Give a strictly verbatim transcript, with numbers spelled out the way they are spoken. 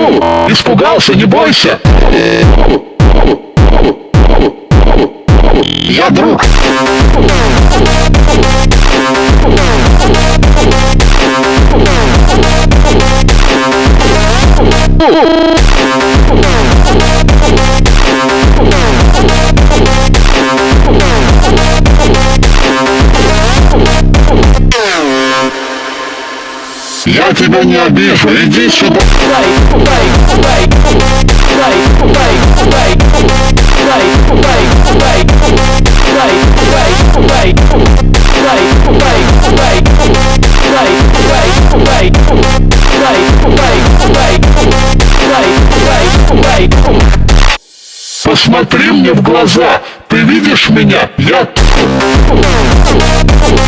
Испугался, не бойся. Я друг. Я тебя не обижу, иди сюда. Посмотри мне в глаза, ты видишь меня? Я...